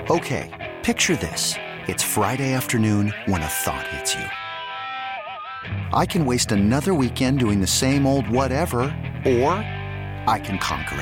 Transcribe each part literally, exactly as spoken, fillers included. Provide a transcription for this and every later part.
Okay, picture this. It's Friday afternoon when a thought hits you. I can waste another weekend doing the same old whatever, or I can conquer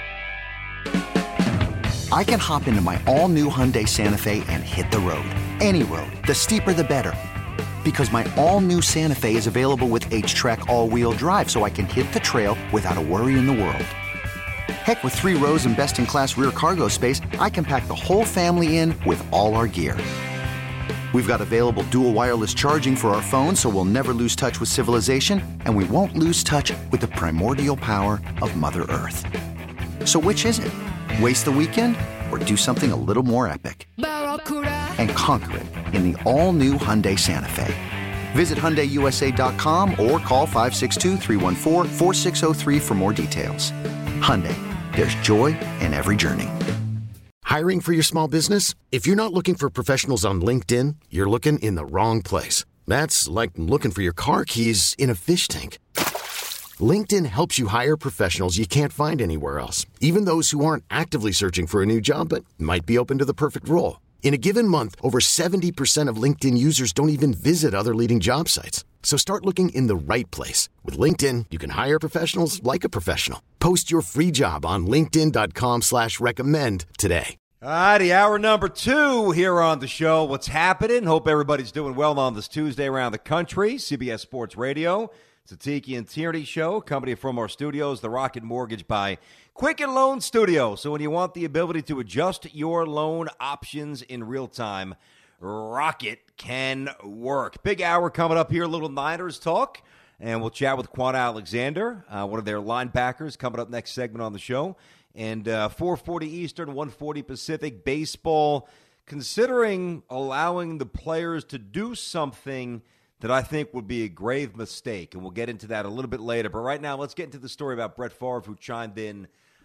it. I can hop into my all-new Hyundai Santa Fe and hit the road. Any road. The steeper, the better. Because my all-new Santa Fe is available with H-Track all-wheel drive, so I can hit the trail without a worry in the world. Heck, with three rows and best-in-class rear cargo space, I can pack the whole family in with all our gear. We've got available dual wireless charging for our phones, so we'll never lose touch with civilization, and we won't lose touch with the primordial power of Mother Earth. So which is it? Waste the weekend or do something a little more epic? And conquer it in the all-new Hyundai Santa Fe. Visit Hyundai U S A dot com or call five six two, three one four, four six zero three for more details. Hyundai, there's joy in every journey. Hiring for your small business? If you're not looking for professionals on LinkedIn, you're looking in the wrong place. That's like looking for your car keys in a fish tank. LinkedIn helps you hire professionals you can't find anywhere else, even those who aren't actively searching for a new job but might be open to the perfect role. In a given month, over seventy percent of LinkedIn users don't even visit other leading job sites. So start looking in the right place. With LinkedIn, you can hire professionals like a professional. Post your free job on linkedin dot com slash recommend today. All righty, hour number two here on the show. What's happening? Hope everybody's doing well on this Tuesday around the country. C B S Sports Radio. It's a Tiki and Tierney show, coming from our studios, the Rocket Mortgage by Quicken Loan Studio. So when you want the ability to adjust your loan options in real time, Rocket can work. Big hour coming up here, a little Niners talk, and we'll chat with Quan Alexander, uh, one of their linebackers, coming up next segment on the show. And uh, four forty Eastern, one forty Pacific, baseball, considering allowing the players to do something that I think would be a grave mistake, and we'll get into that a little bit later. But right now, let's get into the story about Brett Favre, who chimed in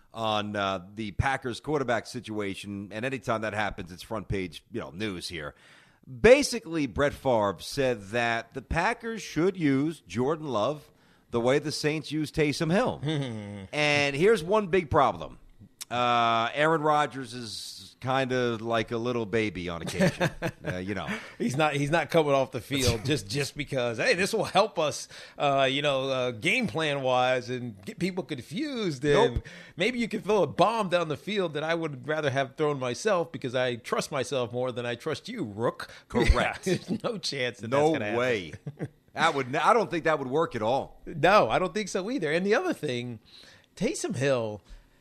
on uh, the Packers quarterback situation, and anytime that happens, it's front page, you know, news here. Basically, Brett Favre said that the Packers should use Jordan Love the way the Saints use Taysom Hill. And here's one big problem. Uh, Aaron Rodgers is kind of like a little baby on occasion. uh, you know, he's not he's not coming off the field just, just because, hey, this will help us, uh, you know, uh, game plan wise and get people confused. And nope. Maybe you could throw a bomb down the field that I would rather have thrown myself because I trust myself more than I trust you, Rook. Correct. Yeah, there's no chance that no that's going to way. That would. I don't think that would work at all. No, I don't think so either. And the other thing, Taysom Hill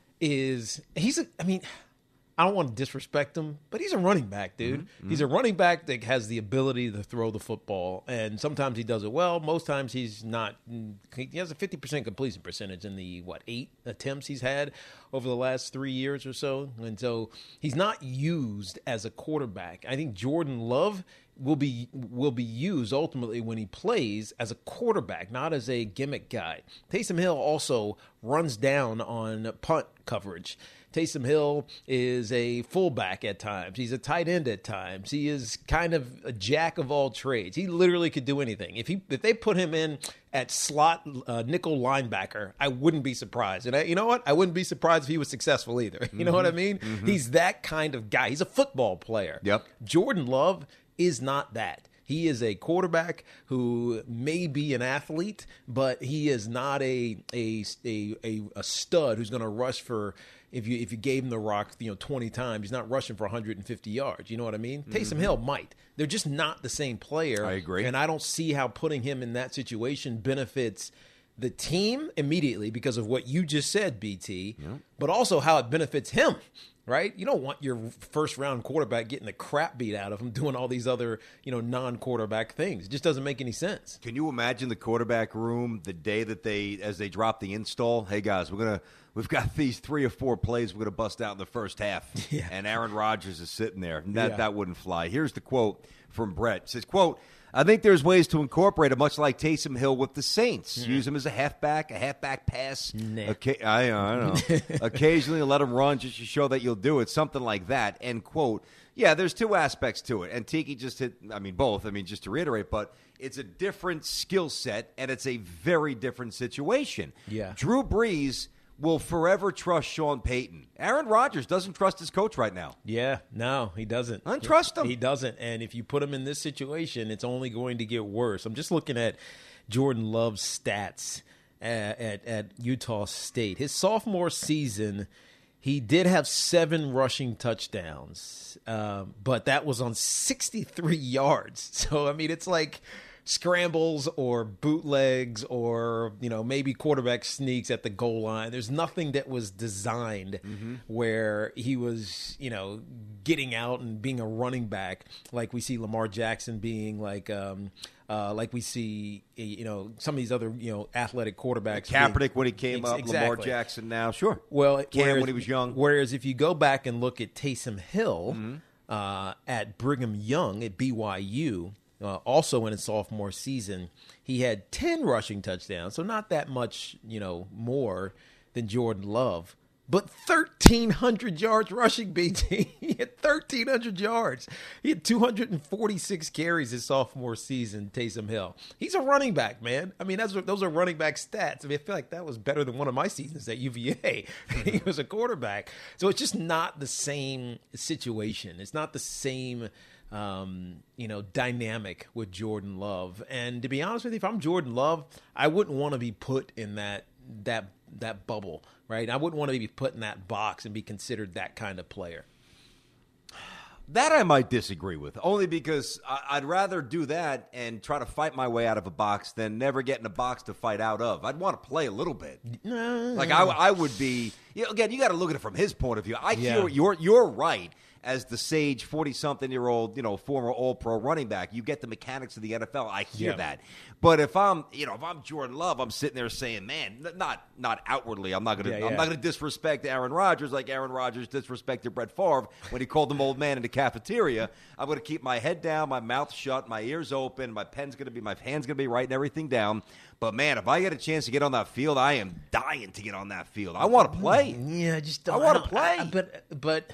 is he's a. I mean, I don't want to disrespect him, but he's a running back, dude. Mm-hmm. He's a running back that has the ability to throw the football, and sometimes he does it well. Most times he's not. He has a fifty percent completion percentage in the what eight attempts he's had over the last three years or so, and so he's not used as a quarterback. I think Jordan Love will be will be used ultimately when he plays as a quarterback, not as a gimmick guy. Taysom Hill also runs down on punt coverage. Taysom Hill is a fullback at times. He's a tight end at times. He is kind of a jack of all trades. He literally could do anything. If he if they put him in at slot uh, nickel linebacker, I wouldn't be surprised. And I, you know what? I wouldn't be surprised if he was successful either. You mm-hmm. know what I mean? Mm-hmm. He's that kind of guy. He's a football player. Yep. Jordan Love is not that. He is a quarterback who may be an athlete, but he is not a a a, a, a stud who's going to rush for, if you if you gave him the rock, you know, twenty times, he's not rushing for one hundred fifty yards. You know what I mean? Mm-hmm. Taysom Hill might. They're just not the same player. I agree. And I don't see how putting him in that situation benefits the team immediately because of what you just said, B T, yep. But also how it benefits him. Right? You don't want your first round quarterback getting the crap beat out of him doing all these other, you know, non-quarterback things. It just doesn't make any sense. Can you imagine the quarterback room the day that they, as they drop the install, hey guys, we're going to, we've got these three or four plays we're going to bust out in the first half. Yeah. And Aaron Rodgers is sitting there. That, yeah. that wouldn't fly. Here's the quote from Brett. It says, quote, I think there's ways to incorporate it, much like Taysom Hill with the Saints. Mm. Use him as a halfback, a halfback pass. Nah. Okay, I, I don't know. Occasionally let him run just to show that you'll do it, something like that. End quote. Yeah, there's two aspects to it. And Tiki just hit, I mean, both. I mean, just to reiterate, but it's a different skill set, and it's a very different situation. Yeah. Drew Brees will forever trust Sean Payton. Aaron Rodgers doesn't trust his coach right now. Yeah, no, he doesn't. I don't trust him. He doesn't. And if you put him in this situation, it's only going to get worse. I'm just looking at Jordan Love's stats at, at, at Utah State. His sophomore season, he did have seven rushing touchdowns, um, but that was on sixty-three yards. So, I mean, it's like scrambles or bootlegs or, you know, maybe quarterback sneaks at the goal line. There's nothing that was designed mm-hmm. where he was, you know, getting out and being a running back like we see Lamar Jackson being, like um, uh, like we see, you know, some of these other, you know, athletic quarterbacks. Kaepernick being, when he came ex- up, exactly. Lamar Jackson now, sure. Well, Cam whereas, when he was young. Whereas if you go back and look at Taysom Hill Mm-hmm. uh, at Brigham Young at B Y U, Uh, also in his sophomore season, he had ten rushing touchdowns, so not that much, you know, more than Jordan Love, but thirteen hundred yards rushing, B T. He had thirteen hundred yards. He had two hundred forty-six carries his sophomore season, Taysom Hill. He's a running back, man. I mean, that's those are running back stats. I mean, I feel like that was better than one of my seasons at U V A. He was a quarterback. So it's just not the same situation. It's not the same Um, you know, dynamic with Jordan Love. And to be honest with you, if I'm Jordan Love, I wouldn't want to be put in that that that bubble, right? I wouldn't want to be put in that box and be considered that kind of player. That I might disagree with, only because I'd rather do that and try to fight my way out of a box than never get in a box to fight out of. I'd want to play a little bit. No. Like I, I would be. You know, again, you got to look at it from his point of view. I Yeah. hear you're you're right. As the sage forty-something-year-old, you know, former All-Pro running back, you get the mechanics of the N F L. I hear Yeah. that. But if I'm, you know, if I'm Jordan Love, I'm sitting there saying, man, not not outwardly. I'm not gonna Yeah, yeah. I'm not gonna disrespect Aaron Rodgers like Aaron Rodgers disrespected Brett Favre when he called him old man in the cafeteria. I'm gonna keep my head down, my mouth shut, my ears open, my pen's gonna be, my hand's gonna be writing everything down. But man, if I get a chance to get on that field, I am dying to get on that field. I want to play. Yeah, just I don't, wanna don't- play. I- but but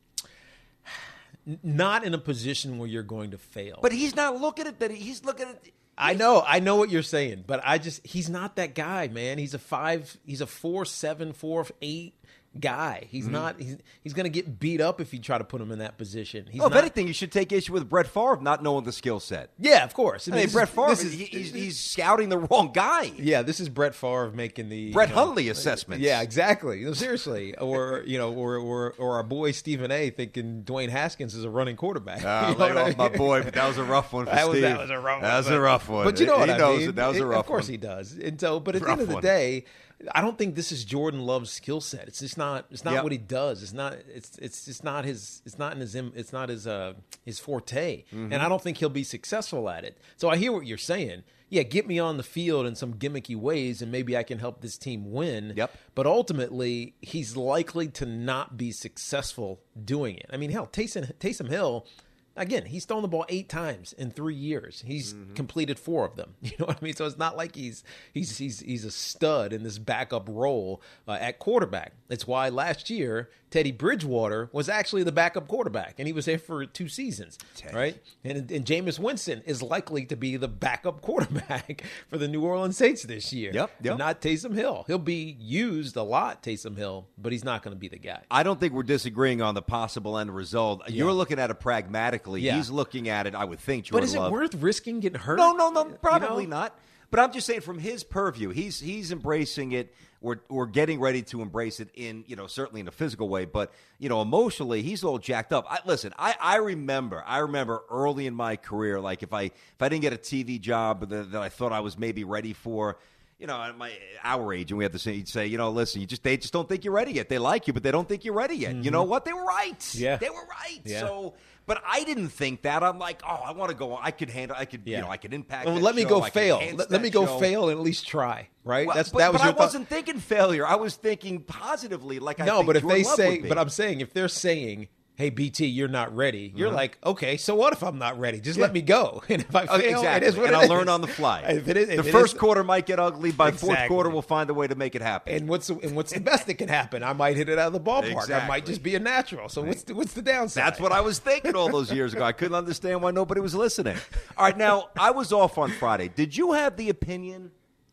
not in a position where you're going to fail. But he's not looking at that. He's looking at. I know, I know what you're saying, but I just, he's not that guy, man. He's a five, he's a four, seven, four, eight guy. He's mm-hmm. not, he's, he's going to get beat up if you try to put him in that position. He's well, if not, anything, you should take issue with Brett Favre not knowing the skill set. Yeah, of course. I mean, this Brett is- Favre, this is- he, he's, he's scouting the wrong guy. Yeah, this is Brett Favre making the Brett you know, Hundley assessments. Yeah, exactly. No, seriously, or you know, or, or or our boy Stephen A. thinking Dwayne Haskins is a running quarterback. Uh, You know lay what I off my mean? boy, but that was a rough one for That was, Steve. that was a rough one. That was but, a rough one. But you know he what I knows mean. It. That was It- a rough Of course one. he does. And so, but at the Rough end of the one. day, I don't think this is Jordan Love's skill set. It's just not. It's not Yep. what he does. It's not. It's it's just not his. It's not in his. It's not his. Uh, his forte. Mm-hmm. And I don't think he'll be successful at it. So I hear what you're saying. Yeah, get me on the field in some gimmicky ways, and maybe I can help this team win. Yep. But ultimately, he's likely to not be successful doing it. I mean, hell, Taysom, Taysom Hill. Again, he's thrown the ball eight times in three years. He's mm-hmm. completed four of them. You know what I mean? So it's not like he's he's he's he's a stud in this backup role uh, at quarterback. That's why last year Teddy Bridgewater was actually the backup quarterback, and he was there for two seasons, Teddy. right? And and Jameis Winston is likely to be the backup quarterback for the New Orleans Saints this year. Yep, yep. Not Taysom Hill. He'll be used a lot, Taysom Hill, but he's not going to be the guy. I don't think we're disagreeing on the possible end result. Yeah. You're looking at it pragmatically. Yeah. He's looking at it, I would think, But Jordan is it Love. worth risking getting hurt? No, no, no, probably You know? not. But I'm just saying, from his purview, he's he's embracing it, or or getting ready to embrace it in, you know, certainly in a physical way, but you know, emotionally, he's all jacked up. I, listen, I, I remember, I remember early in my career, like if I if I didn't get a T V job that, that I thought I was maybe ready for. You know, at my our age, and we have to say, you'd say, you know, listen, you just they just don't think you're ready yet. They like you, but they don't think you're ready yet. Mm-hmm. You know what? They were right. Yeah, they were right. Yeah. So, but I didn't think that. I'm like, oh, I want to go. I could handle. I could, Yeah. you know, I could impact. Well, that let me show. go I could fail. enhance Let, let that me go show. fail and at least try. Right? Well, That's but, that was but your I thought. wasn't thinking failure. I was thinking positively. Like I no, think but if Jordan they Love say, would be. but I'm saying if they're saying, "Hey, B T, you're not ready," you're Mhm. like, "Okay, so what if I'm not ready? Just Yeah. let me go." And if I fail, Oh, exactly. it is what and it I'll is. learn on the fly. If it is, if the it first is- quarter might get ugly. By fourth Exactly. quarter, we'll find a way to make it happen. And what's the, and what's the best that can happen? I might hit it out of the ballpark. I Exactly. might just be a natural. So what's the, what's the downside? That's what I was thinking all those years ago. I couldn't understand why nobody was listening. All right, now, I was off on Friday. Did you have the opinion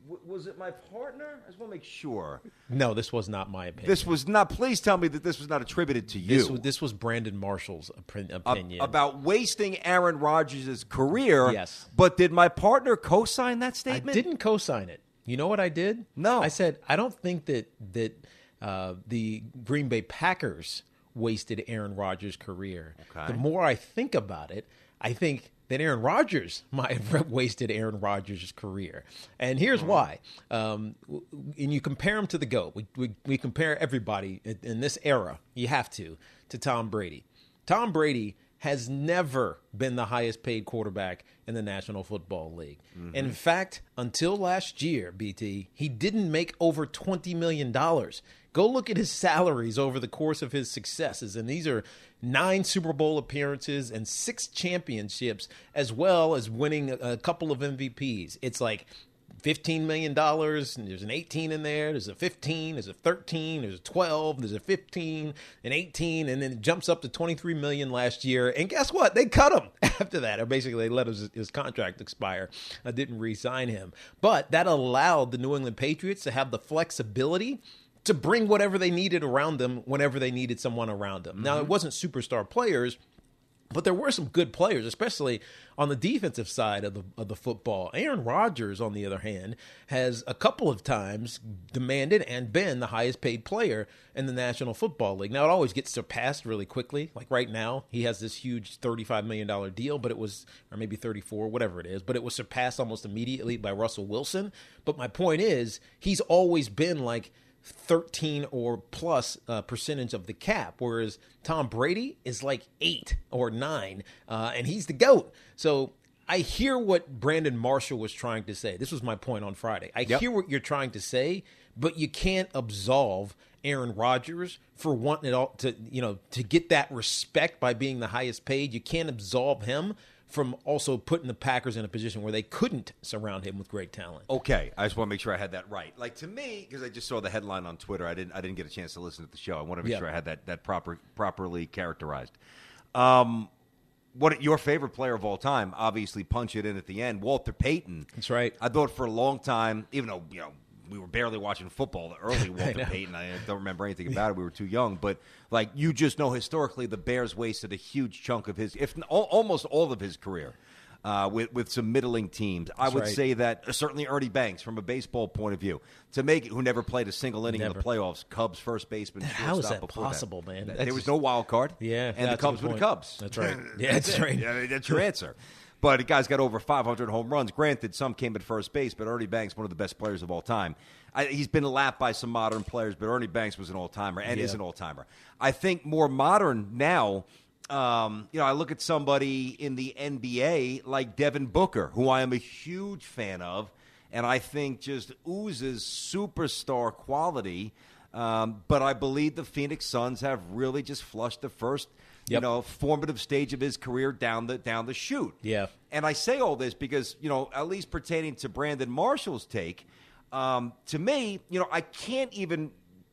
w- was it my partner? I just want to make sure. No, this was not my opinion. This was not. Please tell me that this was not attributed to you. This was, this was Brandon Marshall's opinion A- about wasting Aaron Rodgers' career. Yes. But did my partner co-sign that statement? I didn't co-sign it. You know what I did? No. I said I don't think that that uh, the Green Bay Packers wasted Aaron Rodgers' career. Okay. The more I think about it, I think that Aaron Rodgers might have wasted Aaron Rodgers' career. And here's why. Um, and you compare him to the GOAT. We, we, we compare everybody in, in this era, you have to, to Tom Brady. Tom Brady has never been the highest paid quarterback in the National Football League. Mm-hmm. In fact, until last year, B T, he didn't make over twenty million dollars. Go look at his salaries over the course of his successes, and these are nine Super Bowl appearances and six championships, as well as winning a, a couple of M V Ps. It's like fifteen million dollars, and there's an eighteen in there, there's a fifteen, there's a thirteen, there's a twelve, there's a fifteen, an eighteen, and then it jumps up to twenty-three million dollars last year. And guess what? They cut him after that. Or basically, they let his, his contract expire. I didn't re-sign him. But that allowed the New England Patriots to have the flexibility to bring whatever they needed around them whenever they needed someone around them. Mm-hmm. Now, it wasn't superstar players, but there were some good players, especially on the defensive side of the of the football. Aaron Rodgers, on the other hand, has a couple of times demanded and been the highest paid player in the National Football League. Now, it always gets surpassed really quickly. Like right now, he has this huge thirty-five million dollars deal, but it was, or maybe thirty-four, whatever it is, but it was surpassed almost immediately by Russell Wilson. But my point is, he's always been like thirteen or plus uh, percentage of the cap, whereas Tom Brady is like eight or nine, uh, and he's the GOAT. So I hear what Brandon Marshall was trying to say. This was my point on Friday. I yep. hear what you're trying to say, but you can't absolve Aaron Rodgers for wanting it all to, you know, to get that respect by being the highest paid. You can't absolve him from also putting the Packers in a position where they couldn't surround him with great talent. Okay, I just want to make sure I had that right. Like, to me, because I just saw the headline on Twitter, I didn't I didn't get a chance to listen to the show. I want to make yeah. sure I had that that proper properly characterized. Um, what your favorite player of all time? Obviously, punch it in at the end. Walter Payton. That's right. I thought for a long time, even though you know we were barely watching football, the early Walter I Payton. I don't remember anything about it. We were too young. But, like, you just know historically the Bears wasted a huge chunk of his, if almost all of his career, uh, with, with some middling teams. I That's would right. say that uh, certainly Ernie Banks, from a baseball point of view, to make it, who never played a single inning Never. in the playoffs, Cubs first baseman. How is that before possible, that. man? There That's was just- no wild card. Yeah, And the that's a Cubs good were the point. Cubs. That's right. Yeah, that's right. Yeah, that's your answer. But the guy's got over five hundred home runs. Granted, some came at first base, but Ernie Banks, one of the best players of all time. I, he's been lapped by some modern players, but Ernie Banks was an all-timer and Yeah. is an all-timer. I think more modern now, um, you know, I look at somebody in the N B A like Devin Booker, who I am a huge fan of, and I think just oozes superstar quality. Um, but I believe the Phoenix Suns have really just flushed the first you Yep. know, formative stage of his career down the down the chute. Yeah. And I say all this because, you know, at least pertaining to Brandon Marshall's take, um, to me, you know, I can't even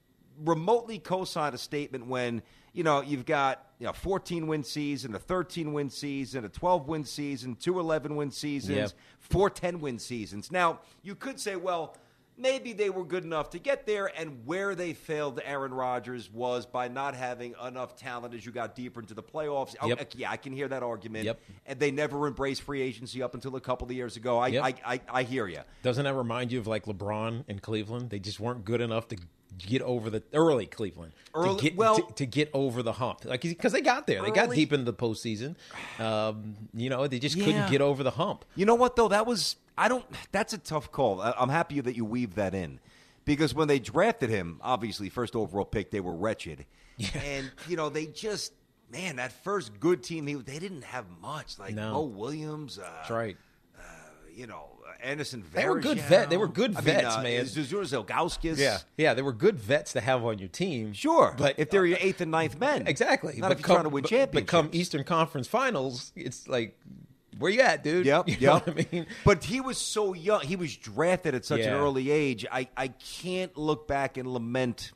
remotely co-sign a statement when, you know, you've got, you know, fourteen-win season, a thirteen-win season, a twelve-win season, two eleven-win seasons, Yep. four ten-win seasons. Now, you could say, well, maybe they were good enough to get there, and where they failed Aaron Rodgers was by not having enough talent as you got deeper into the playoffs. Yep. Oh, yeah, I can hear that argument. Yep. And they never embraced free agency up until a couple of years ago. I Yep. I, I, I hear you. Doesn't that remind you of like LeBron in Cleveland? They just weren't good enough to get over the early Cleveland Early- to get well- to, to get over the hump, like because they got there, they got Early- deep into the postseason. Um, you know, they just Yeah. couldn't get over the hump. You know what, though? That was – I don't – that's a tough call. I, I'm happy that you weave that in. Because when they drafted him, obviously, first overall pick, they were wretched. Yeah. And, you know, they just, man, that first good team, they, they didn't have much. Like No. Mo Williams, uh, That's right. uh, you know, Anderson Varejao. They were good vet- they were good I vets, mean, uh, man. Zuzur Zelgauskas. Yeah, yeah, they were good vets to have on your team. Sure. but if they're your eighth and ninth men. exactly. Not but if you're come, trying to win but- championships. But come Eastern Conference Finals, it's like, where you at, dude? Yep, you yep. know what I mean? But he was so young. He was drafted at such an Yeah. early age. I, I can't look back and lament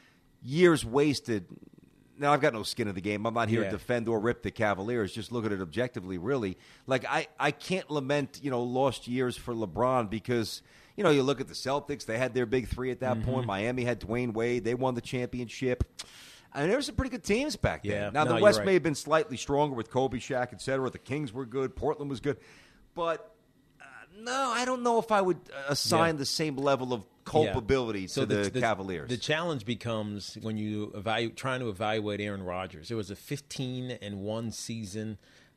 years wasted. Now, I've got no skin in the game. I'm not here Yeah. to defend or rip the Cavaliers. Just look at it objectively, really. Like, I, I can't lament, you know, lost years for LeBron because, you know, you look at the Celtics, they had their big three at that Mm-hmm. point. Miami had Dwayne Wade. They won the championship. I mean, there were some pretty good teams back then. Yeah. Now, No, the you're West right. may have been slightly stronger with Kobe, Shaq, et cetera. The Kings were good. Portland was good. But, uh, no, I don't know if I would uh, assign Yeah. the same level of culpability So to the, Cavaliers. The challenge becomes when you evaluate, trying to evaluate Aaron Rodgers. It was a fifteen and one season.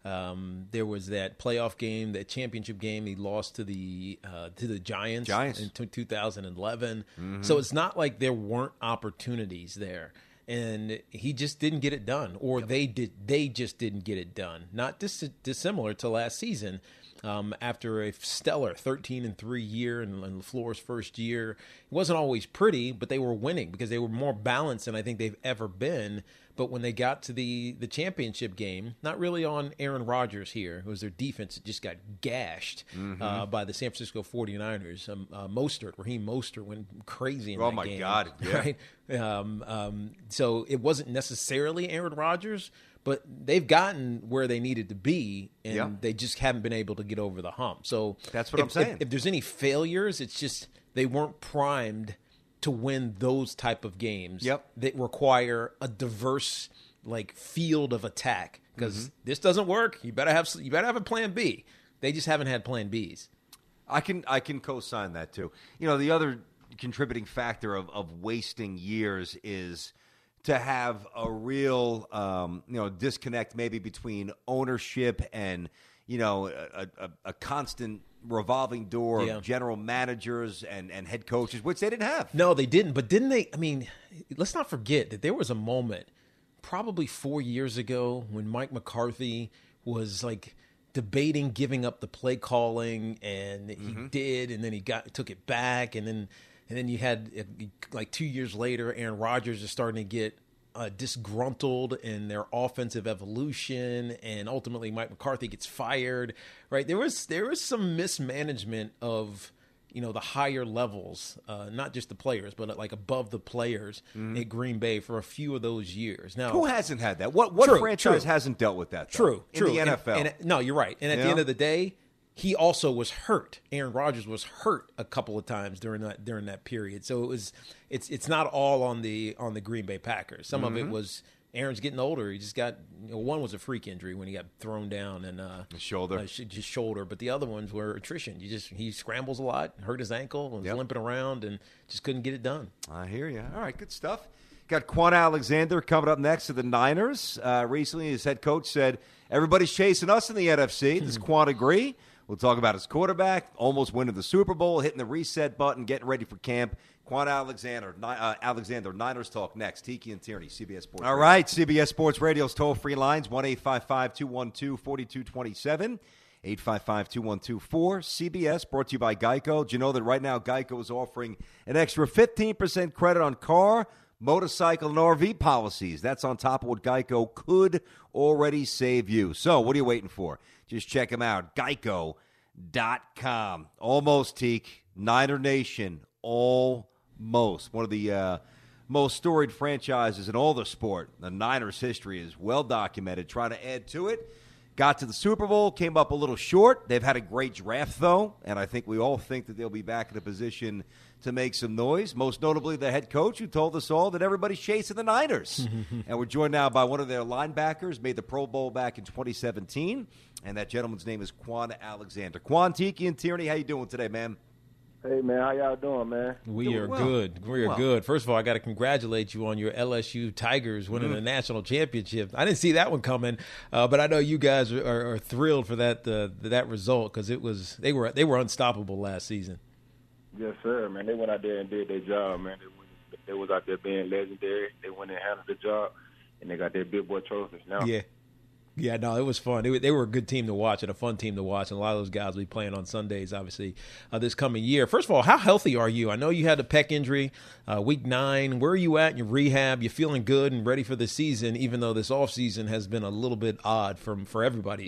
Um, there was that playoff game, that championship game. He lost to the uh, to the Giants, Giants. in t- two thousand eleven. Mm-hmm. So it's not like there weren't opportunities there, and he just didn't get it done, or they did. They just didn't get it done. Not dis- dissimilar to last season. Um, after a stellar thirteen and three year in, in LaFleur's first year, it wasn't always pretty, but they were winning because they were more balanced than I think they've ever been. But when they got to the, the championship game, not really on Aaron Rodgers here, it was their defense that just got gashed Mm-hmm. uh, by the San Francisco forty-niners. Um, uh, Mostert, Raheem Mostert went crazy in Oh, that my game. God, yeah. Right? Um, um, so it wasn't necessarily Aaron Rodgers, but they've gotten where they needed to be, and Yeah. they just haven't been able to get over the hump. So That's what if, I'm saying. If, if there's any failures, it's just they weren't primed to win those type of games Yep. that require a diverse like field of attack. Because Mm-hmm. this doesn't work, you better have you better have a plan B. They just haven't had plan Bs. I can I can co-sign that too. You know, the other contributing factor of, of wasting years is to have a real um, you know disconnect maybe between ownership and you know a, a, a constant revolving door Yeah. of general managers and, and head coaches, which they didn't have. No, they didn't. But didn't they? I mean, let's not forget that there was a moment probably four years ago when Mike McCarthy was like debating giving up the play calling, and he Mm-hmm. did, and then he got took it back, and then and then you had uh, like two years later, Aaron Rodgers is starting to get uh, disgruntled in their offensive evolution, and ultimately Mike McCarthy gets fired. Right? There was there was some mismanagement of you know the higher levels, uh, not just the players, but like above the players at Green Bay for a few of those years. Now, Who hasn't had that? What what True, franchise true. hasn't dealt with that? though, True, in true. the And- N F L. And, no, you're right. And at Yeah. the end of the day, he also was hurt. Aaron Rodgers was hurt a couple of times during that during that period. So it was it's it's not all on the on the Green Bay Packers. Some Mm-hmm. of it was Aaron's getting older. He just got you know, one was a freak injury when he got thrown down and uh, His shoulder. uh, sh- just shoulder. But the other ones were attrition. You just he scrambles a lot, hurt his ankle, was Yep. limping around, and just couldn't get it done. I hear you. All right, good stuff. Got Quan Alexander coming up next to the Niners. Uh, recently, his head coach said, everybody's chasing us in the N F C. Does Quan agree? We'll talk about his quarterback, almost winning the Super Bowl, hitting the reset button, getting ready for camp. Quan Alexander, Ni- uh, Alexander, Niners Talk next. Tiki and Tierney, C B S Sports. All Radio. right, C B S Sports Radio's toll-free lines, one eight five five, two one two, four two two seven, eight five five, two one two, four C B S, brought to you by Geico. Do you know that right now Geico is offering an extra fifteen percent credit on car, motorcycle, and R V policies? That's on top of what Geico could already save you. So what are you waiting for? Just check them out, geico dot com. Almost, Teak. Niner Nation, almost. One of the uh, most storied franchises in all the sport. The Niners' history is well documented. Trying to add to it. Got to the Super Bowl, came up a little short. They've had a great draft, though, and I think we all think that they'll be back in a position to make some noise, most notably the head coach who told us all that everybody's chasing the Niners. And we're joined now by one of their linebackers, made the Pro Bowl back in twenty seventeen, and that gentleman's name is Quan Alexander. Quan, Tiki, and Tierney, how you doing today, man? Hey, man, how y'all doing, man? We Doing are well. good. We are Well. good. First of all, I got to congratulate you on your L S U Tigers winning Mm-hmm. the national championship. I didn't see that one coming, uh, but I know you guys are, are, are thrilled for that uh, that result because it was they were they were unstoppable last season. Yes, sir, man. They went out there and did their job, man. They, went, they was out there being legendary. They went and handled the job, and they got their big boy trophies now. Yeah. Yeah, no, it was fun. They were, they were a good team to watch and a fun team to watch. And a lot of those guys will be playing on Sundays, obviously, uh, this coming year. First of all, how healthy are you? I know you had a pec injury uh, week nine. Where are you at in your rehab? You feeling good and ready for the season, even though this offseason has been a little bit odd for, for everybody?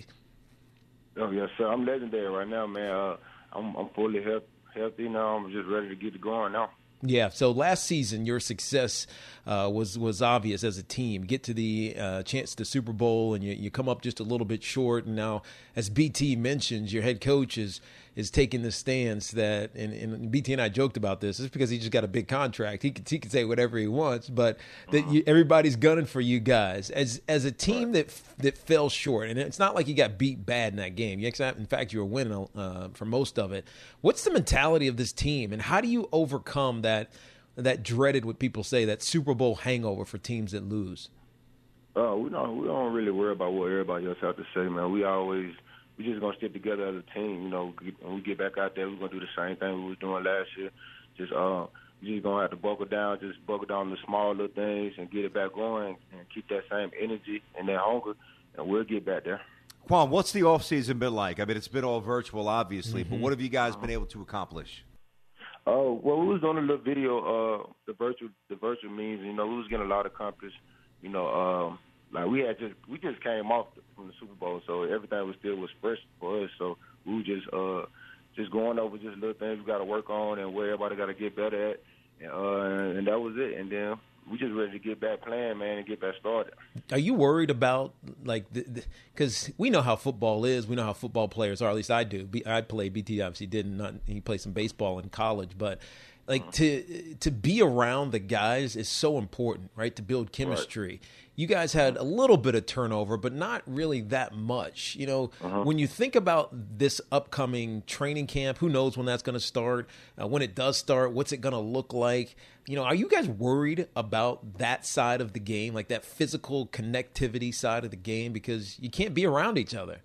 Oh, yes, sir. I'm legendary right now, man. Uh, I'm, I'm fully health, healthy now. I'm just ready to get it going now. Yeah, so last season your success uh, was was obvious as a team. Get to the uh, chance to the Super Bowl, and you, you come up just a little bit short. And now, as B T mentions, your head coach is is taking the stance that, and, and B T and I joked about this, it's because he just got a big contract. He can, he can say whatever he wants, but that you, everybody's gunning for you guys. As as a team that that fell short, and it's not like you got beat bad in that game. You, in fact, you were winning uh, for most of it. What's the mentality of this team, and how do you overcome that that dreaded, what people say, that Super Bowl hangover for teams that lose? Uh, we don't we don't really worry about what everybody else has to say, man. We always we just gonna stick together as a team. You know, when we get back out there, we're gonna do the same thing we was doing last year. Just uh, we just gonna have to buckle down, just buckle down the small little things and get it back going and keep that same energy and that hunger, and we'll get back there. Quan, what's the offseason been like? I mean, it's been all virtual, obviously, Mm-hmm. but what have you guys been able to accomplish? Oh, well, we was on a little video, uh, the virtual, the virtual means, you know, we was getting a lot accomplished. You know, um, like we had just, we just came off from the Super Bowl, so everything was still was fresh for us. So we were just, uh, just going over just little things we got to work on and where everybody got to get better at, and, uh, and that was it. And then we just ready to get back playing, man, and get back started. Are you worried about, like, because we know how football is, we know how football players are, at least I do. B, I played, B T obviously didn't, not, he played some baseball in college, but like to to be around the guys is so important, right, to build chemistry. Right. You guys had a little bit of turnover, but not really that much. You know, uh-huh. When you think about this upcoming training camp, who knows when that's going to start? Uh, when it does start, what's it going to look like? You know, are you guys worried about that side of the game, like that physical connectivity side of the game, because you can't be around each other?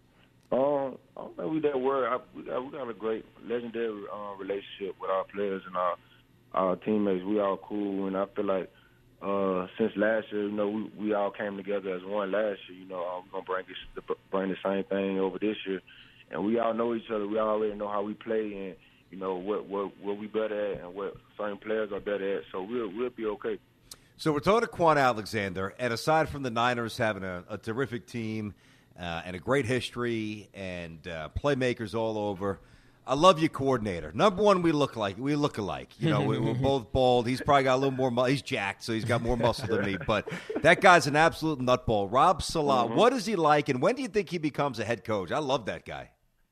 Um, I don't think we that worried. I, we, got, we got a great, legendary uh, relationship with our players and our our teammates. We all cool, and I feel like uh, since last year, you know, we, we all came together as one last year. You know, uh, we're gonna bring this, bring the same thing over this year, and we all know each other. We already know how we play, and you know what what what we better at, and what certain players are better at. So we'll we'll be okay. So we're talking to Quan Alexander, and aside from the Niners having a, a terrific team uh, and a great history and uh, playmakers all over, I love your coordinator. Number one, we look like we look alike. You know, we, we're both bald. He's probably got a little more. Mu- he's jacked, so he's got more muscle than me. But that guy's an absolute nutball. Rob Salah, mm-hmm. What is he like, and when do you think he becomes a head coach? I love that guy.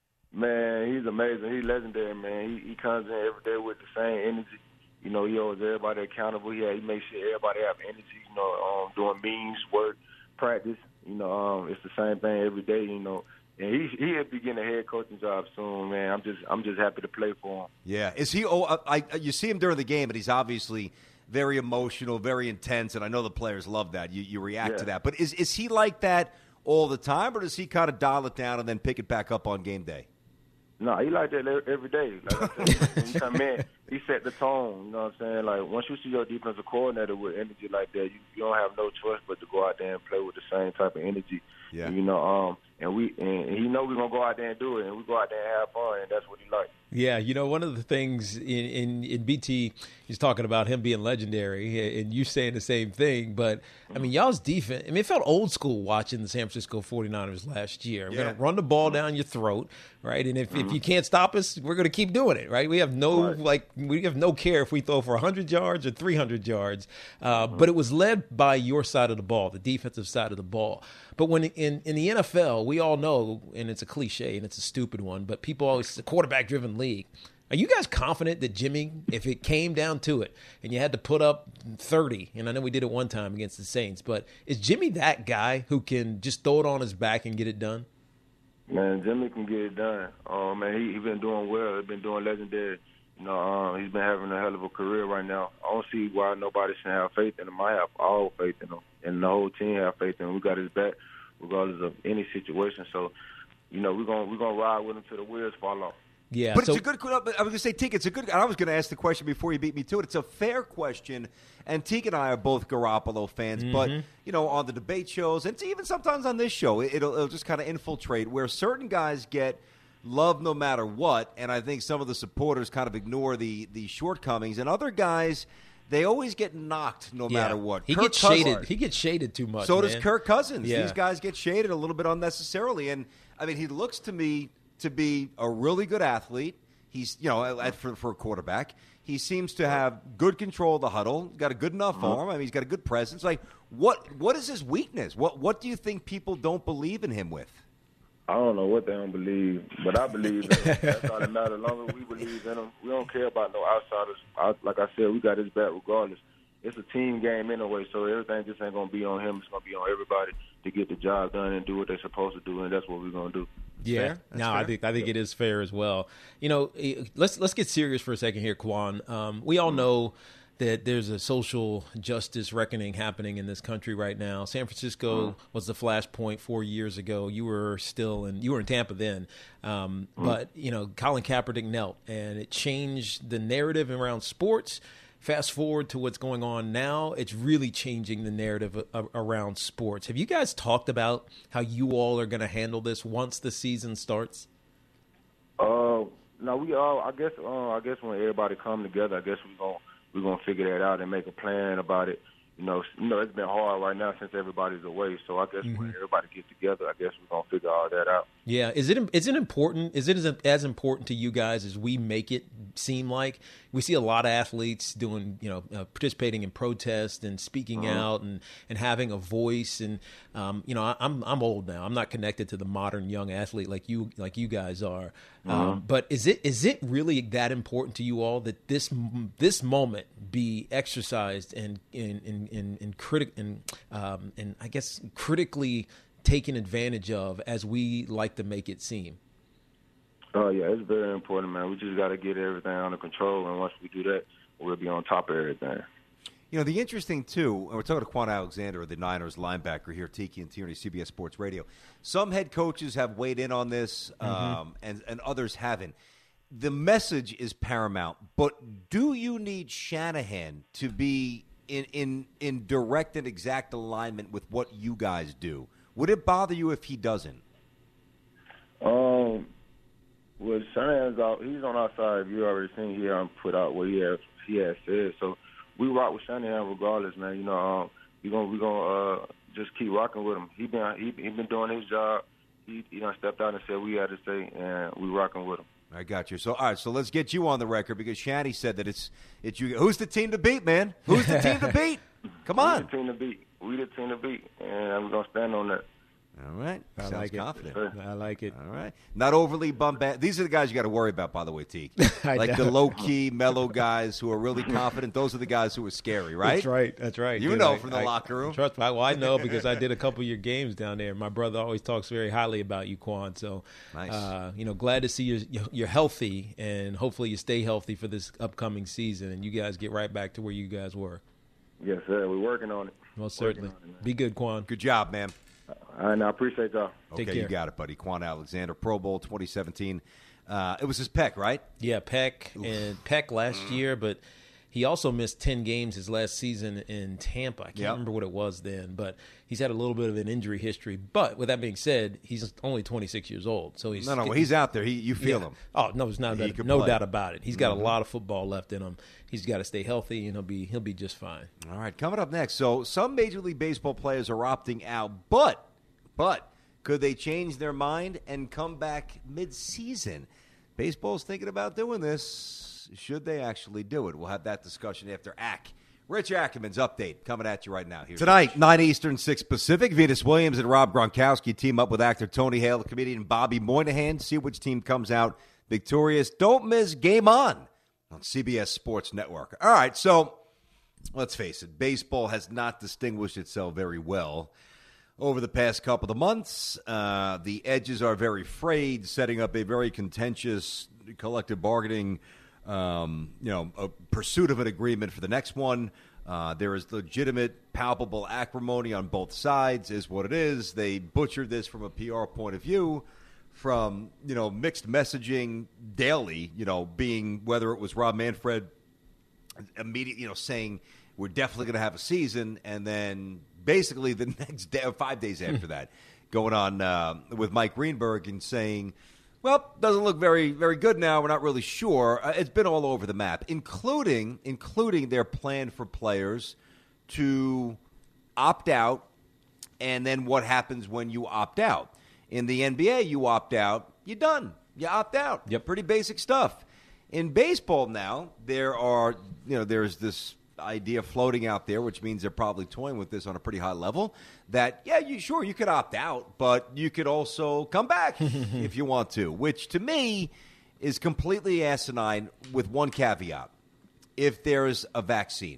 Man, he's amazing. He's legendary, man. He, he comes in every day with the same energy. You know, he holds everybody accountable. Yeah, he makes sure everybody have energy. You know, um, doing meetings, work, practice. You know, um, it's the same thing every day. You know. And he he'll be getting a head coaching job soon, man. I'm just I'm just happy to play for him. Yeah, is he? Oh, I, I you see him during the game, but he's obviously very emotional, very intense, and I know the players love that. You you react yeah. to that, but is is he like that all the time, or does he kind of dial it down and then pick it back up on game day? No, he like that every day. Like I said, when you come in, he set the tone. You know what I'm saying? Like once you see your defensive coordinator with energy like that, you, you don't have no choice but to go out there and play with the same type of energy. Yeah. And, you know, um, and we and he know we're gonna go out there and do it, and we go out there and have fun, and that's what he likes. Yeah, you know, one of the things in, in, in B T, he's talking about him being legendary, and you saying the same thing. But, I mean, y'all's defense, I mean, it felt old school watching the San Francisco forty-niners last year. We're yeah. going to run the ball down your throat, right? And if, mm-hmm. if you can't stop us, we're going to keep doing it, right? We have no, right. like, we have no care if we throw for one hundred yards or three hundred yards. Uh, mm-hmm. But it was led by your side of the ball, the defensive side of the ball. But when in, in the N F L, we all know, and it's a cliche and it's a stupid one, but people always, it's a quarterback-driven league. Are you guys confident that Jimmy, if it came down to it and you had to put up thirty, and I know we did it one time against the Saints, but is Jimmy that guy who can just throw it on his back and get it done? Man, Jimmy can get it done. Um, man, he he been doing well. He's been doing legendary. You know, um, he's been having a hell of a career right now. I don't see why nobody should have faith in him. I have all faith in him, and the whole team have faith in him. We got his back regardless of any situation. So, you know, we're gonna we're gonna ride with him till the wheels fall off. Yeah, but so, it's a good. I was going to say, Teague, it's a good. I was going to ask the question before you beat me to it. It's a fair question, and Teague and I are both Garoppolo fans. Mm-hmm. But you know, on the debate shows, and even sometimes on this show, it'll, it'll just kind of infiltrate where certain guys get love no matter what, and I think some of the supporters kind of ignore the the shortcomings, and other guys, they always get knocked no yeah. matter what. He Kirk gets Cousins, shaded. He gets shaded too much. So man. does Kirk Cousins. Yeah. These guys get shaded a little bit unnecessarily, and I mean, he looks to me to be a really good athlete. He's, you know, at, for, for a quarterback, he seems to have good control of the huddle. He's got a good enough mm-hmm. arm. I mean, he's got a good presence. Like, what what is his weakness? What what do you think people don't believe in him with? I don't know what they don't believe, but I believe in them. That's all that matters. As long as we believe in them, we don't care about no outsiders. I, like I said, we got his back regardless. It's a team game anyway, so everything just ain't going to be on him. It's going to be on everybody to get the job done and do what they're supposed to do, and that's what we're going to do. Yeah, no, I think I think it is fair as well. You know, let's let's get serious for a second here, Quan. Um, we all know that there's a social justice reckoning happening in this country right now. San Francisco mm. was the flashpoint four years ago. You were still in you were in Tampa then, um, mm. but you know Colin Kaepernick knelt, and it changed the narrative around sports. Fast forward to what's going on now, it's really changing the narrative around sports. Have you guys talked about how you all are going to handle this once the season starts? Uh, no, we all. I guess. Uh, I guess when everybody come together, I guess we're gonna we're gonna figure that out and make a plan about it. You know, you know, it's been hard right now since everybody's away. So I guess mm-hmm. when everybody gets together, I guess we're gonna figure all that out. Yeah, is it is it important? Is it as, as important to you guys as we make it seem like? We see a lot of athletes doing, you know, uh, participating in protests and speaking uh-huh. out and, and having a voice. And um, you know, I, I'm I'm old now. I'm not connected to the modern young athlete like you like you guys are. Uh-huh. Um, but is it is it really that important to you all that this this moment be exercised and in in in, in critic and um, and I guess critically taken advantage of as we like to make it seem? Oh, yeah, it's very important, man. We just got to get everything under control, and once we do that, we'll be on top of everything. You know, the interesting, too, we're talking to Quan Alexander, the Niners linebacker here, Tiki and Tierney, C B S Sports Radio. Some head coaches have weighed in on this, mm-hmm. um, and, and others haven't. The message is paramount, but do you need Shanahan to be in, in, in direct and exact alignment with what you guys do? Would it bother you if he doesn't? Um... Well, Shanahan's out. He's on our side. You already seen he um, put out what he has he has said. So we rock with Shanahan regardless, man. You know, um, we gonna we gonna uh, just keep rocking with him. He been he, he been doing his job. He he done stepped out and said we had to say, and we rocking with him. I got you. So all right, so let's get you on the record because Shanny said that it's it's you. Who's the team to beat, man? Who's the team to beat? Come on. We the team to beat. We the team to beat, and we're gonna stand on that. All right. I Sounds like confident. It. I like it. All right. Not overly bombastic. These are the guys you got to worry about, by the way, Teak. Like the low-key, mellow guys who are really confident. Those are the guys who are scary, right? That's right. That's right. You Dude, know I, from the I, locker room. Trust me. Well, I know because I did a couple of your games down there. My brother always talks very highly about you, Quan. So, nice. uh, you know, glad to see you're, you're healthy, and hopefully you stay healthy for this upcoming season, and you guys get right back to where you guys were. Yes, sir. We're working on it. Most certainly. It, Be good, Quan. Good job, man. All right, I appreciate y'all. Okay, you got it, buddy. Quan Alexander, Pro Bowl twenty seventeen. Uh, it was his pec, right? Yeah, pec Oof. and pec last Mm. year, but he also missed ten games his last season in Tampa. I can't yep. remember what it was then, but he's had a little bit of an injury history. But with that being said, he's only twenty-six years old, so he's no, no. Well, he's out there. He, you feel yeah. him. Oh no, there's not He that, could no play. doubt about it. He's got mm-hmm. a lot of football left in him. He's got to stay healthy, and he'll be he'll be just fine. All right, coming up next. So some Major League Baseball players are opting out, but but. Could they change their mind and come back mid-season? Baseball's thinking about doing this. Should they actually do it? We'll have that discussion after A C. Rich Ackerman's update coming at you right now. Here's Tonight, Rich. nine Eastern, six Pacific. Venus Williams and Rob Gronkowski team up with actor Tony Hale, comedian Bobby Moynihan. See which team comes out victorious. Don't miss Game On on C B S Sports Network. All right, so let's face it. Baseball has not distinguished itself very well over the past couple of months. Uh, the edges are very frayed, setting up a very contentious collective bargaining, um, you know, a pursuit of an agreement for the next one. Uh, there is legitimate, palpable acrimony on both sides, is what it is. They butchered this from a P R point of view, from, you know, mixed messaging daily, you know, being whether it was Rob Manfred immediately, you know, saying we're definitely going to have a season, and then basically the next day, or five days after that, going on uh, with Mike Greenberg and saying, well, doesn't look very, very good now. We're not really sure. Uh, it's been all over the map, including including their plan for players to opt out, and then what happens when you opt out. In the N B A, you opt out, you're done. You opt out. Yep. Pretty basic stuff. In baseball now, there are, you know, there's this idea floating out there, which means they're probably toying with this on a pretty high level, that, yeah, you sure, you could opt out, but you could also come back if you want to, which to me is completely asinine with one caveat. If there's a vaccine.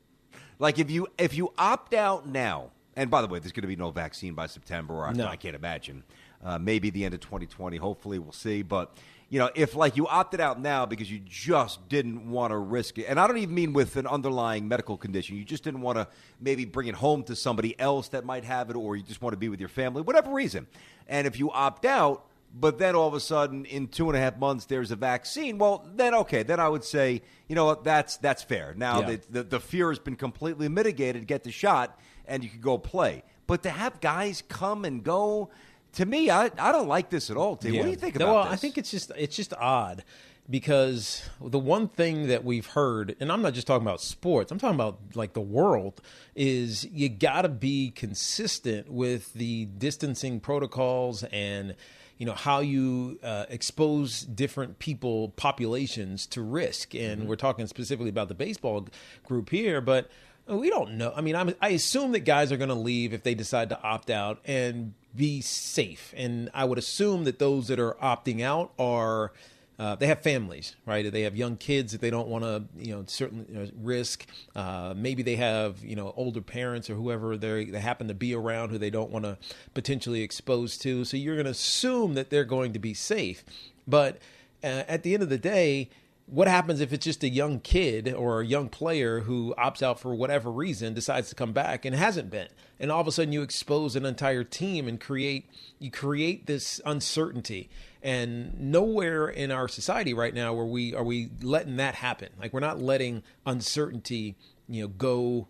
Like if you if you opt out now, and by the way, there's going to be no vaccine by September, or no. I can't imagine. Uh, maybe the end of twenty twenty, hopefully, we'll see. But, you know, if like you opted out now because you just didn't want to risk it, and I don't even mean with an underlying medical condition, you just didn't want to maybe bring it home to somebody else that might have it, or you just want to be with your family, whatever reason. And if you opt out, but then all of a sudden in two and a half months there's a vaccine, well, then okay, then I would say, you know what, that's that's fair. Now yeah. the, the, the fear has been completely mitigated, get the shot, and you can go play. But to have guys come and go, to me, I, I don't like this at all, T. Yeah. What do you think about well, this? I think it's just it's just odd because the one thing that we've heard, and I'm not just talking about sports, I'm talking about like the world, is you got to be consistent with the distancing protocols and you know, how you uh, expose different people, populations to risk. And mm-hmm. we're talking specifically about the baseball group here, but we don't know. I mean, I'm, I assume that guys are going to leave if they decide to opt out and be safe. And I would assume that those that are opting out are Uh, they have families, right? They have young kids that they don't want to, you know, certainly you know, risk. Uh, maybe they have, you know, older parents or whoever they they happen to be around who they don't want to potentially expose to. So you're going to assume that they're going to be safe. But uh, at the end of the day, what happens if it's just a young kid or a young player who opts out for whatever reason, decides to come back and hasn't been? And all of a sudden you expose an entire team and create you create this uncertainty. And nowhere in our society right now where we are we letting that happen. Like we're not letting uncertainty, you know, go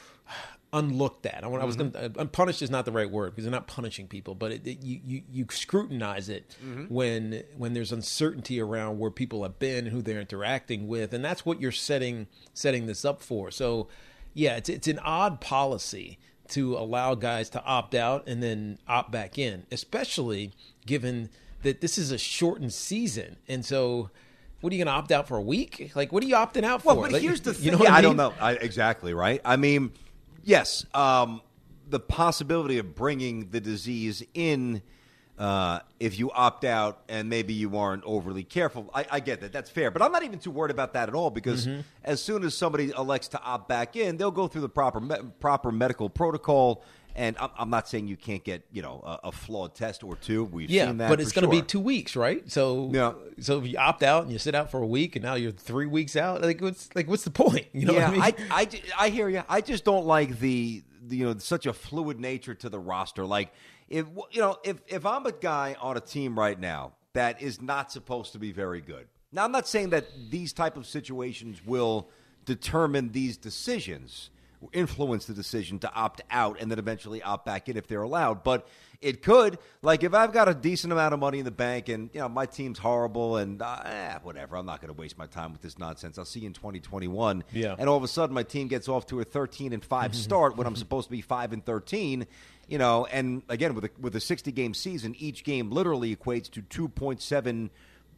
unlooked at. I, I was going to unpunished is not the right word because they're not punishing people, but it, it, you, you you scrutinize it mm-hmm. when when there's uncertainty around where people have been and who they're interacting with, and that's what you're setting setting this up for. So, yeah, it's it's an odd policy to allow guys to opt out and then opt back in, especially given that this is a shortened season, and so. What are you going to opt out for a week? Like, what are you opting out for? Well, but like, here's the thing. You know yeah, I, mean? I don't know. I, exactly, right? I mean, yes, um, the possibility of bringing the disease in uh, if you opt out and maybe you aren't overly careful, I, I get that. That's fair. But I'm not even too worried about that at all because mm-hmm. as soon as somebody elects to opt back in, they'll go through the proper me- proper medical protocol. And I'm, I'm not saying you can't get, you know, a, a flawed test or two. We've yeah, seen that. But it's going to sure. be two weeks, right? So, yeah. so if you opt out and you sit out for a week, and now you're three weeks out, like what's like what's the point? You know yeah, what I mean? I, I, I hear you. I just don't like the, the, you know, such a fluid nature to the roster. Like, if you know, if if I'm a guy on a team right now that is not supposed to be very good. Now, I'm not saying that these type of situations will determine these decisions. Influence the decision to opt out and then eventually opt back in if they're allowed. But it could, like if I've got a decent amount of money in the bank and, you know, my team's horrible and uh, eh, whatever, I'm not going to waste my time with this nonsense. I'll see you in twenty twenty-one. Yeah. And all of a sudden my team gets off to a thirteen and five start when I'm supposed to be five and thirteen, you know, and again, with a, with a sixty game season, each game literally equates to two point seven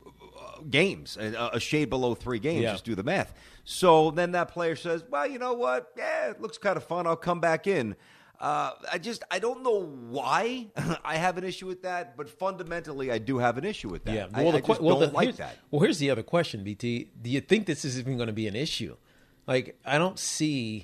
games, a, a shade below three games. Yeah. Just do the math. So then that player says, well, you know what? Yeah, it looks kind of fun. I'll come back in. Uh, I just, I don't know why I have an issue with that, but fundamentally I do have an issue with that. Yeah, well, I, the, I just well, don't the, like that. Well, here's the other question, B T. Do you think this is even going to be an issue? Like, I don't see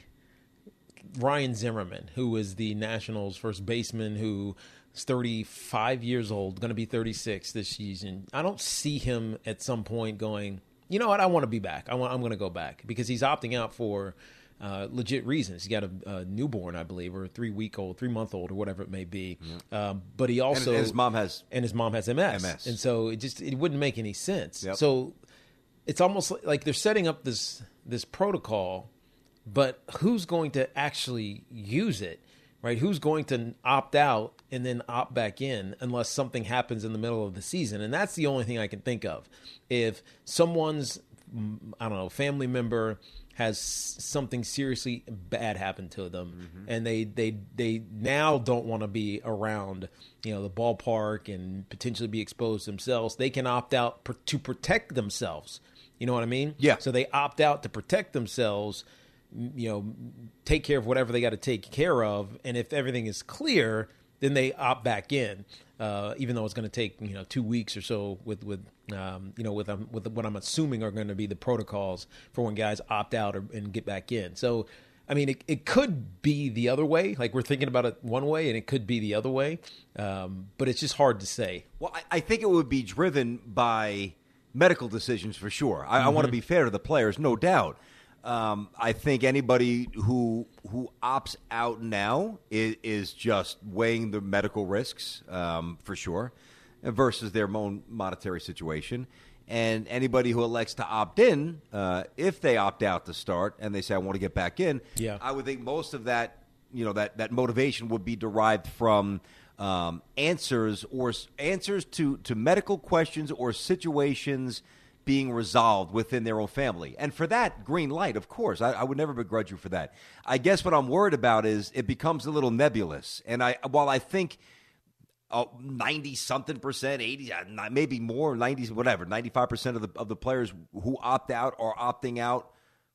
Ryan Zimmerman, who is the Nationals' first baseman, who is thirty-five years old, going to be thirty-six this season. I don't see him at some point going, you know what, I want to be back. I want, I'm going to go back because he's opting out for uh, legit reasons. He's got a, a newborn, I believe, or a three-week-old, three-month-old, or whatever it may be. Mm-hmm. Um, but he also and, and his mom has and his mom has M S, M S. and so it just it wouldn't make any sense. Yep. So it's almost like, like they're setting up this this protocol, but who's going to actually use it? Right? Who's going to opt out and then opt back in unless something happens in the middle of the season? And that's the only thing I can think of. If someone's, I don't know, family member has something seriously bad happen to them, mm-hmm. and they, they, they now don't want to be around, you know, the ballpark and potentially be exposed themselves, they can opt out per, to protect themselves. You know what I mean? Yeah. So they opt out to protect themselves. you know, take care of whatever they got to take care of. And if everything is clear, then they opt back in, uh, even though it's going to take, you know, two weeks or so with, with um, you know, with, um, with what I'm assuming are going to be the protocols for when guys opt out or, and get back in. So, I mean, it, it could be the other way. Like, we're thinking about it one way, and it could be the other way. Um, but it's just hard to say. Well, I, I think it would be driven by medical decisions for sure. I, mm-hmm. I want to be fair to the players, no doubt. Um, I think anybody who who opts out now is, is just weighing the medical risks um, for sure versus their own monetary situation. And anybody who elects to opt in, uh, if they opt out to start and they say, I want to get back in, yeah. I would think most of that, you know, that, that motivation would be derived from um, answers or answers to, to medical questions or situations being resolved within their own family. And for that, green light, of course. I, I would never begrudge you for that. I guess what I'm worried about is it becomes a little nebulous. And I, while I think ninety-something percent, eighty, maybe more, ninety, whatever, ninety-five percent of the of the players who opt out are opting out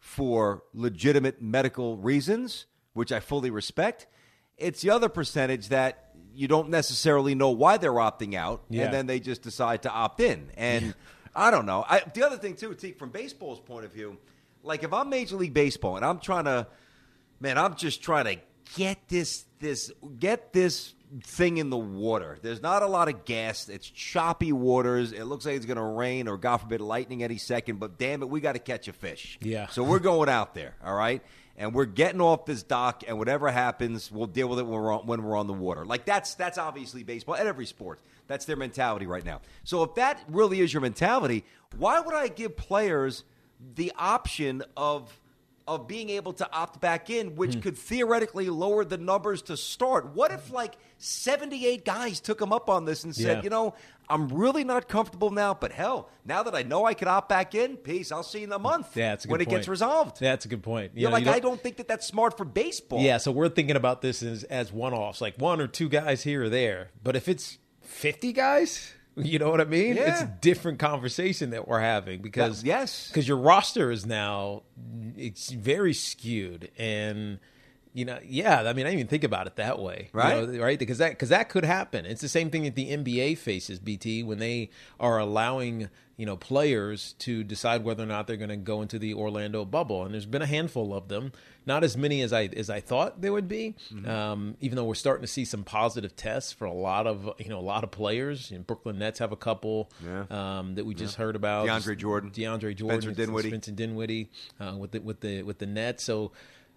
for legitimate medical reasons, which I fully respect. It's the other percentage that you don't necessarily know why they're opting out, yeah. and then they just decide to opt in. And yeah. I don't know. I, the other thing, too, Teek, from baseball's point of view, like if I'm Major League Baseball and I'm trying to, man, I'm just trying to get this, this, get this thing in the water. There's not a lot of gas. It's choppy waters. It looks like it's going to rain or, God forbid, lightning any second. But, damn it, we got to catch a fish. Yeah. So we're going out there, all right? And we're getting off this dock, and whatever happens, we'll deal with it when we're on, when we're on the water. Like, that's that's obviously baseball and every sport. That's their mentality right now. So if that really is your mentality, why would I give players the option of of being able to opt back in, which hmm. could theoretically lower the numbers to start? What if, like, seventy-eight guys took them up on this and said, yeah. you know, I'm really not comfortable now, but hell, now that I know I could opt back in, peace, I'll see you in a month yeah, that's a good when point. it gets resolved. That's a good point. You know, like, you don't, I don't think that that's smart for baseball. Yeah, so we're thinking about this as, as one-offs, like one or two guys here or there. But if it's fifty guys, you know what I mean? Yeah. It's a different conversation that we're having because that, yes, because your roster is now it's very skewed, and you know, yeah. I mean, I didn't even think about it that way, right? You know, right? Because that because that could happen. It's the same thing that the N B A faces, B T, when they are allowing you know players to decide whether or not they're going to go into the Orlando bubble, and there's been a handful of them. Not as many as I as I thought there would be, mm-hmm. um, even though we're starting to see some positive tests for a lot of you know a lot of players. And Brooklyn Nets have a couple yeah. um, that we just yeah. heard about. DeAndre Jordan, DeAndre Jordan, Spencer Dinwiddie, Spencer Dinwiddie uh, with the with the with the Nets. So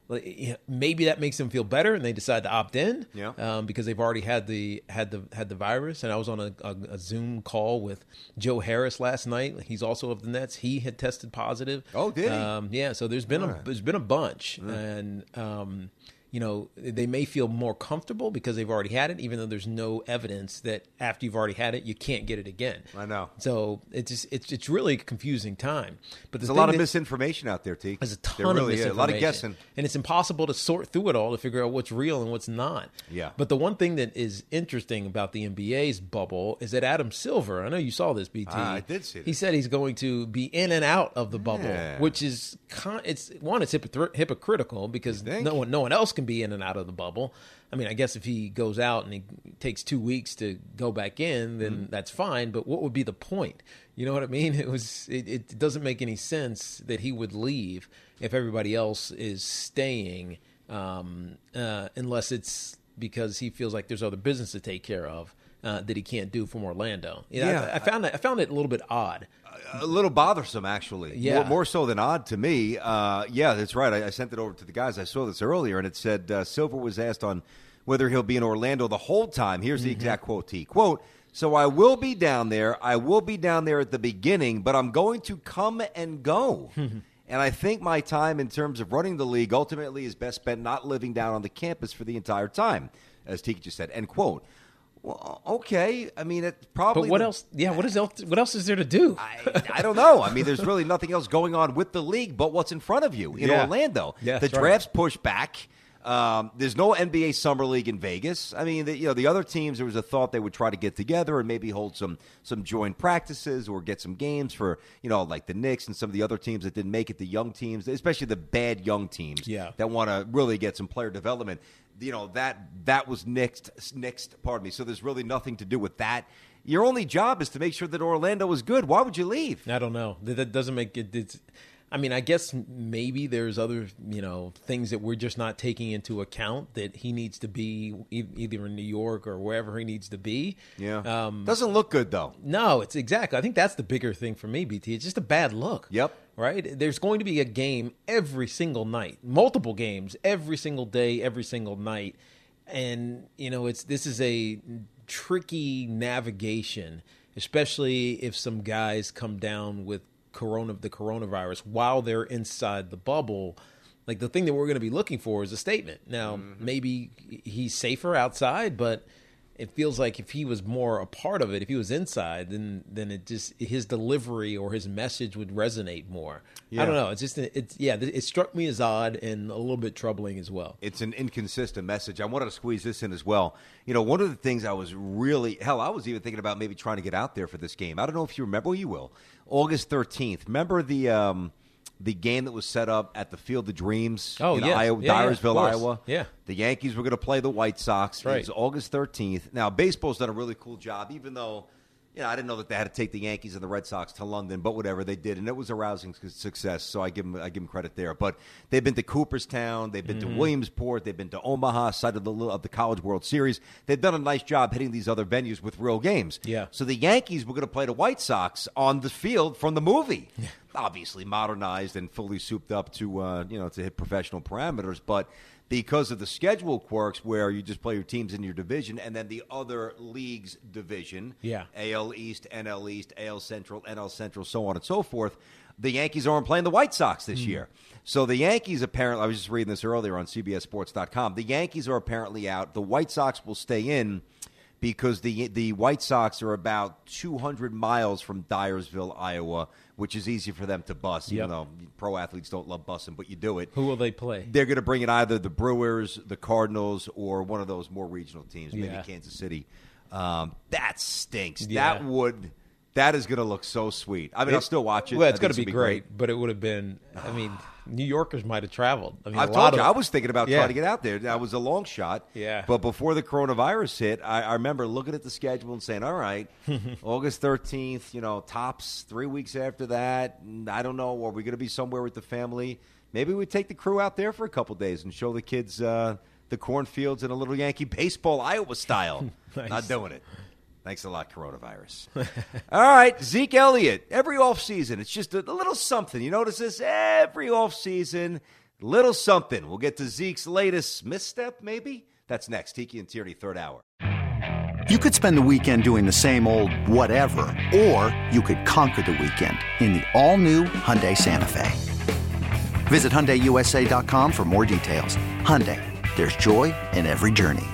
maybe that makes them feel better, and they decide to opt in, yeah. um, because they've already had the had the had the virus. And I was on a, a, a Zoom call with Joe Harris last night. He's also of the Nets. He had tested positive. Oh, did he? Um, yeah. So there's been All a right. there's been a bunch, Mm. and um, you know they may feel more comfortable because they've already had it, even though there's no evidence that after you've already had it you can't get it again. I know. So it's just, it's it's really a confusing time. But there's a lot of misinformation out there, Teek. There's a ton there really of misinformation. Is. A lot of guessing. And it's impossible to sort through it all to figure out what's real and what's not. Yeah. But the one thing that is interesting about the N B A's bubble is that Adam Silver, I know you saw this, B T. Ah, I did see that. He said he's going to be in and out of the bubble, Yeah. which is, con- it's one, it's hypocr- hypocritical because no one, no one else can be in and out of the bubble. I mean, I guess if he goes out and he takes two weeks to go back in, then mm. that's fine. But what would be the point? You know what I mean? It was. It, it doesn't make any sense that he would leave if everybody else is staying, um, uh, unless it's because he feels like there's other business to take care of uh, that he can't do from Orlando. You know, yeah, I, I found that I found it a little bit odd. A little bothersome, actually. Yeah. More, more so than odd to me. Uh, yeah, that's right. I, I sent it over to the guys. I saw this earlier, and it said uh, Silver was asked on whether he'll be in Orlando the whole time. Here's the mm-hmm. exact quote, T. Quote, so I will be down there. I will be down there at the beginning, but I'm going to come and go. And I think my time in terms of running the league ultimately is best spent not living down on the campus for the entire time, as Tiki just said, end quote. Well, okay. I mean, it's probably. But what the, else? Yeah, what is else? What else is there to do? I, I don't know. I mean, there's really nothing else going on with the league but what's in front of you in yeah. Orlando. Yeah, the draft's right. pushed back. Um, there's no N B A Summer League in Vegas. I mean, the, you know, the other teams, there was a thought they would try to get together and maybe hold some some joint practices or get some games for, you know, like the Knicks and some of the other teams that didn't make it, the young teams, especially the bad young teams yeah. that want to really get some player development. You know, that that was nixed, nixed, pardon me. So there's really nothing to do with that. Your only job is to make sure that Orlando is good. Why would you leave? I don't know. That, that doesn't make it. It's, I mean, I guess maybe there's other, you know, things that we're just not taking into account, that he needs to be e- either in New York or wherever he needs to be. Yeah. Um, Doesn't look good, though. No, it's exactly. I think that's the bigger thing for me, B T. It's just a bad look. Yep. Right? There's going to be a game every single night, multiple games every single day, every single night. And, you know, it's this is a tricky navigation, especially if some guys come down with corona the coronavirus while they're inside the bubble. Like, the thing that we're going to be looking for is a statement. Now, mm-hmm. maybe he's safer outside, but it feels like if he was more a part of it, if he was inside, then then it just his delivery or his message would resonate more. Yeah. I don't know. It's just it's yeah. It struck me as odd and a little bit troubling as well. It's an inconsistent message. I wanted to squeeze this in as well. You know, one of the things I was really hell, I was even thinking about maybe trying to get out there for this game. I don't know if you remember. Well, you will. August thirteenth. Remember the um, the game that was set up at the Field of Dreams oh, in yes. Iowa, yeah, Dyersville, yeah, Iowa? Yeah. The Yankees were going to play the White Sox. Right. It was August thirteenth. Now, baseball's done a really cool job, even though, you know, I didn't know that they had to take the Yankees and the Red Sox to London, but whatever, they did, and it was a rousing success, so I give them, I give them credit there. But they've been to Cooperstown, they've been mm-hmm. to Williamsport, they've been to Omaha, site of the, of the College World Series. They've done a nice job hitting these other venues with real games. Yeah. So the Yankees were going to play the White Sox on the field from the movie. Yeah. Obviously modernized and fully souped up to, uh, you know, to hit professional parameters, but because of the schedule quirks where you just play your teams in your division and then the other league's division, yeah. A L East, N L East, A L Central, N L Central, so on and so forth, the Yankees aren't playing the White Sox this mm. year. So the Yankees apparently, I was just reading this earlier on C B S Sports dot com, the Yankees are apparently out. The White Sox will stay in because the the White Sox are about two hundred miles from Dyersville, Iowa, which is easy for them to bus, yep. even though pro athletes don't love busing, but you do it. Who will they play? They're going to bring in either the Brewers, the Cardinals, or one of those more regional teams, maybe yeah. Kansas City. Um, that stinks. Yeah. That would – that is going to look so sweet. I mean, it, I'll still watch it. Well, it's going to be, be great, great, but it would have been – I mean, New Yorkers might have traveled. I mean, I've a told lot you, of, I was thinking about yeah. trying to get out there. That was a long shot. Yeah. But before the coronavirus hit, I, I remember looking at the schedule and saying, all right, August thirteenth, you know, tops three weeks after that. I don't know. Are we going to be somewhere with the family? Maybe we take the crew out there for a couple days and show the kids uh, the cornfields in a little Yankee baseball, Iowa style. Nice. Not doing it. Thanks a lot, coronavirus. All right, Zeke Elliott. Every offseason, it's just a, a little something. You notice this? Every offseason, little something. We'll get to Zeke's latest misstep, maybe? That's next. Tiki and Tierney, third hour. You could spend the weekend doing the same old whatever, or you could conquer the weekend in the all-new Hyundai Santa Fe. Visit Hyundai U S A dot com for more details. Hyundai, there's joy in every journey.